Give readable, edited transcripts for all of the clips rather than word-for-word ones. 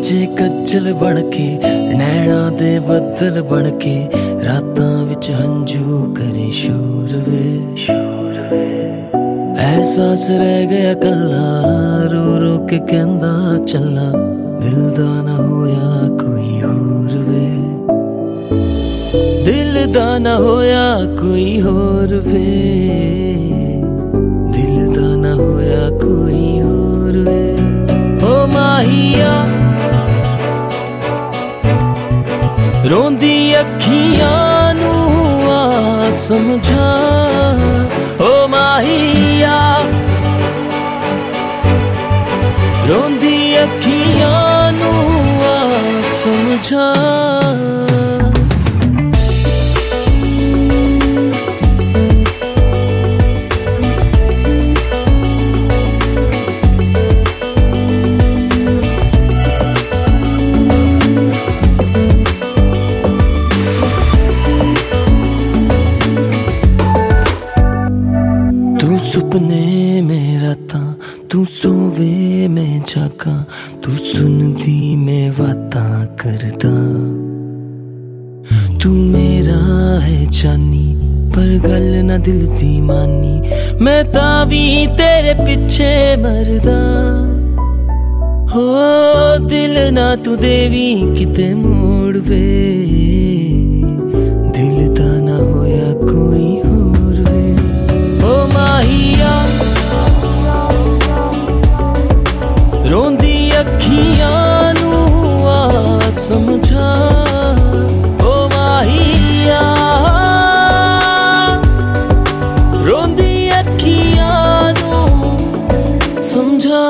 ਵੱਜੇ ਕੱਜਲ ਬਣ ਕੇ ਨੈਣਾ ਦੇ ਬੱਦਲ ਬਣ ਕੇ ਰਾਤਾਂ ਵਿੱਚ ਹੰਝੂ ਕਰੇ ਸ਼ੋਰ ਵੇ ਅਹਿਸਾਸ ਰਹਿ ਗਿਆ ਕੱਲਾ ਰੋ ਰੋ ਕੇ ਕਹਿੰਦਾ ਚੱਲਾ ਦਿਲ ਦਾ ਨਾ ਹੋਇਆ ਕੋਈ ਹੋਰ ਵੇ ਦਿਲ ਦਾ ਨਾ ਹੋਇਆ ਕੋਈ ਹੋਰ ਵੇ ਦਿਲ ਦਾ ਨਾ ਹੋਇਆ ਕੋਈ ਹੋਰ ਵੇ ਓ ਮਾਹੀਆ ਰੋਂਦੀ ਅੱਖੀਆਂ ਨੂੰ ਆ ਸਮਝਾ ਓ ਮਾਹੀਆ ਰੋਂਦੀ ਅੱਖੀਆਂ ਨੂੰ ਆ ਸਮਝਾ सुपने में राता तू सोवे मैं जागा तू सुनदी मैं बाता करदा तू मेरा है जानी पर गल ना दिल दी मानी मैं तावी तेरे पीछे मरदा हो दिल ना तू देवी किते मोड़ वे दिल दा ना होया कोई होर वे ओ माहिया रोंदी अखियां नू आ समझा ओ माहिया रोंदी अखियां नू समझा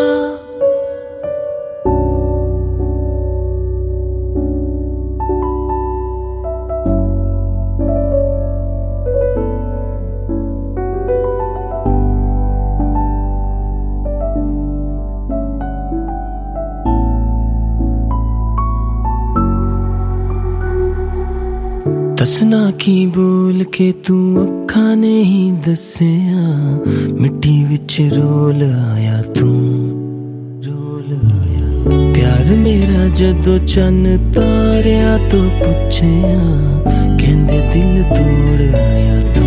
दसना की बोल के तू अखा ने ही दसिया मिट्टी विच रोल आया तू रोल आया प्यार मेरा जदों चन तारिया तो पुछया कहंदे दिल तोड़ आया तू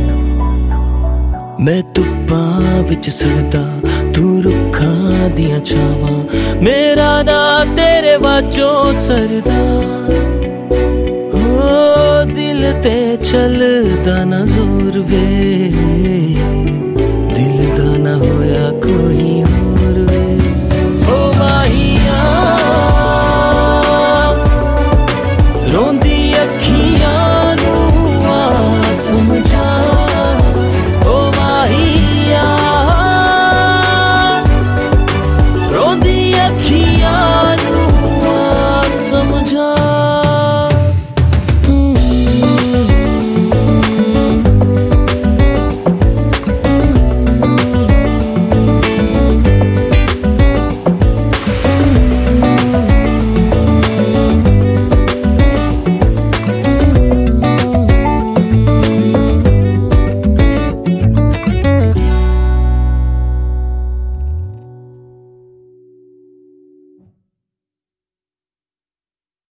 मैं धुप्पां विच सड़दा तू रुखां दियां छावां मेरा ना तेरे वाजों सरदा दिल ते चलदा ना जोर